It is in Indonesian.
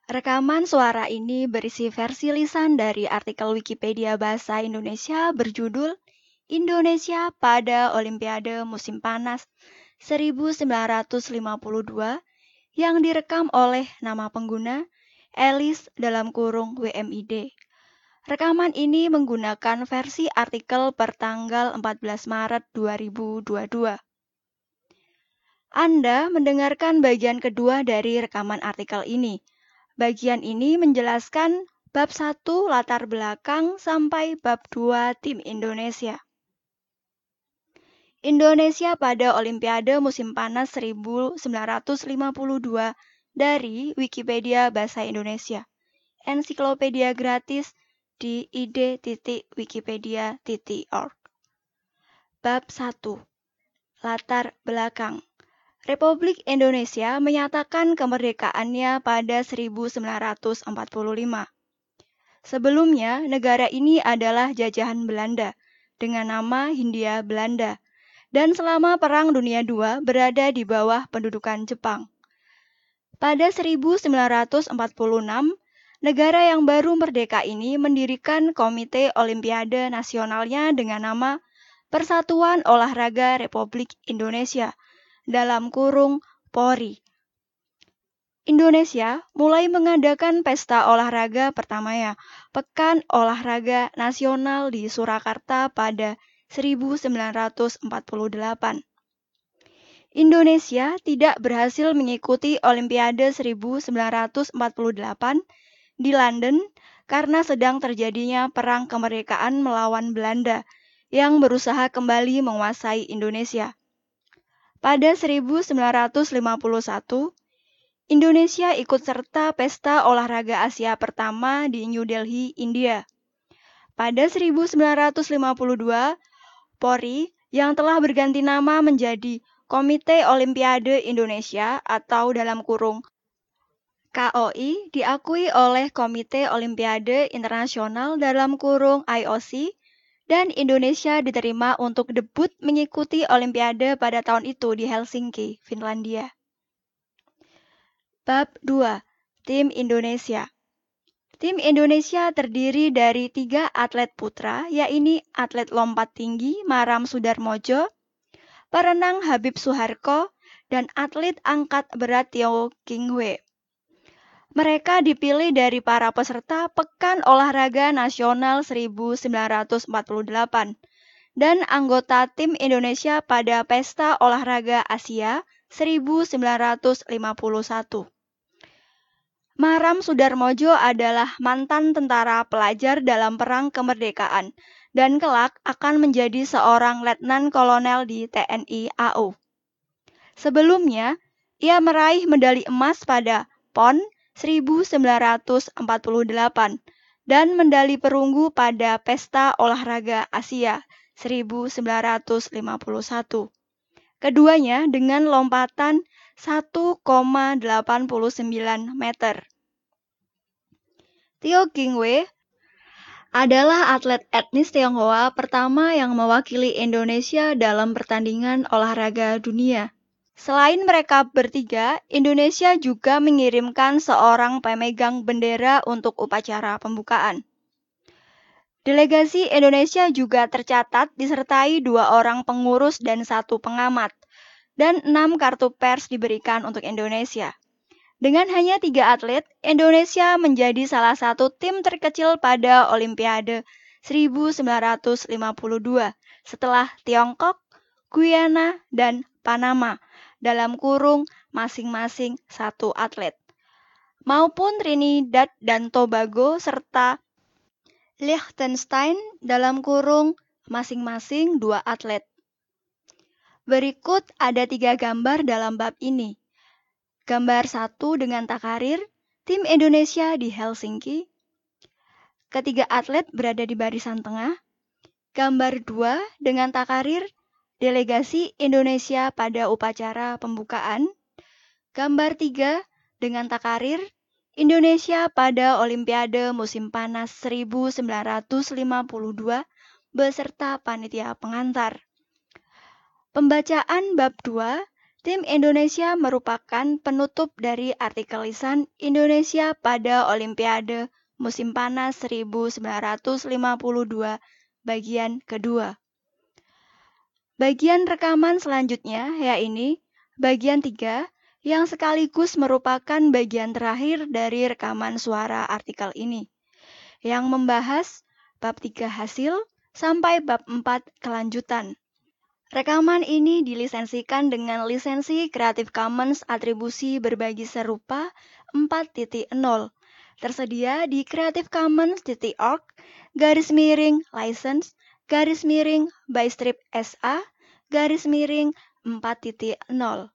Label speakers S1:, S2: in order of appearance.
S1: Rekaman suara ini berisi versi lisan dari artikel Wikipedia Bahasa Indonesia berjudul Indonesia pada Olimpiade Musim Panas 1952 yang direkam oleh nama pengguna Elis (WMID). Rekaman ini menggunakan versi artikel per tanggal 14 Maret 2022. Anda mendengarkan bagian kedua dari rekaman artikel ini. Bagian ini menjelaskan bab 1 latar belakang sampai bab 2 tim Indonesia. Indonesia pada Olimpiade Musim Panas 1952 dari Wikipedia Bahasa Indonesia. Ensiklopedia gratis di id.wikipedia.org. Bab 1. Latar belakang. Republik Indonesia menyatakan kemerdekaannya pada 1945. Sebelumnya, negara ini adalah jajahan Belanda dengan nama Hindia Belanda dan selama Perang Dunia II berada di bawah pendudukan Jepang. Pada 1946, negara yang baru merdeka ini mendirikan Komite Olimpiade Nasionalnya dengan nama Persatuan Olahraga Republik Indonesia (PORI). Indonesia mulai mengadakan pesta olahraga pertamanya, Pekan Olahraga Nasional di Surakarta pada 1948. Indonesia tidak berhasil mengikuti Olimpiade 1948 di London karena sedang terjadinya perang kemerdekaan melawan Belanda yang berusaha kembali menguasai Indonesia. Pada 1951, Indonesia ikut serta Pesta Olahraga Asia pertama di New Delhi, India. Pada 1952, PORI yang telah berganti nama menjadi Komite Olimpiade Indonesia atau dalam kurung KOI diakui oleh Komite Olimpiade Internasional dalam kurung IOC dan Indonesia diterima untuk debut mengikuti Olimpiade pada tahun itu di Helsinki, Finlandia. Bab 2. Tim Indonesia. Tim Indonesia terdiri dari 3 atlet putra, yaitu atlet lompat tinggi Maram Sudarmojo, perenang Habib Suharko, dan atlet angkat berat Tio King Hwee. Mereka dipilih dari para peserta Pekan Olahraga Nasional 1948 dan anggota tim Indonesia pada Pesta Olahraga Asia 1951. Maram Sudarmojo adalah mantan tentara pelajar dalam Perang Kemerdekaan dan kelak akan menjadi seorang letnan kolonel di TNI AU. Sebelumnya, ia meraih medali emas pada PON 1948 dan medali perunggu pada Pesta Olahraga Asia 1951. Keduanya dengan lompatan 1,89 meter. Tio King Hwee adalah atlet etnis Tionghoa pertama yang mewakili Indonesia dalam pertandingan olahraga dunia. Selain mereka bertiga, Indonesia juga mengirimkan seorang pemegang bendera untuk upacara pembukaan. Delegasi Indonesia juga tercatat disertai 2 orang pengurus dan 1 pengamat, dan 6 kartu pers diberikan untuk Indonesia. Dengan hanya 3 atlet, Indonesia menjadi salah satu tim terkecil pada Olimpiade 1952 setelah Tiongkok, Guyana, dan Panama dalam kurung masing-masing 1 atlet, maupun Trinidad dan Tobago serta Liechtenstein dalam kurung masing-masing 2 atlet. Berikut ada 3 gambar dalam bab ini. Gambar 1 dengan takarir, tim Indonesia di Helsinki. Ketiga atlet berada di barisan tengah. Gambar 2 dengan takarir, delegasi Indonesia pada upacara pembukaan. Gambar 3 dengan takarir, Indonesia pada Olimpiade Musim Panas 1952 beserta panitia pengantar. Pembacaan bab 2 Tim Indonesia merupakan penutup dari artikel lisan Indonesia pada Olimpiade musim panas 1952 bagian kedua. Bagian rekaman selanjutnya yaitu bagian 3 yang sekaligus merupakan bagian terakhir dari rekaman suara artikel ini, yang membahas bab 3 hasil sampai bab 4 kelanjutan. Rekaman ini dilisensikan dengan lisensi Creative Commons Atribusi Berbagi Serupa 4.0, tersedia di creativecommons.org/license/by strip SA/4.0.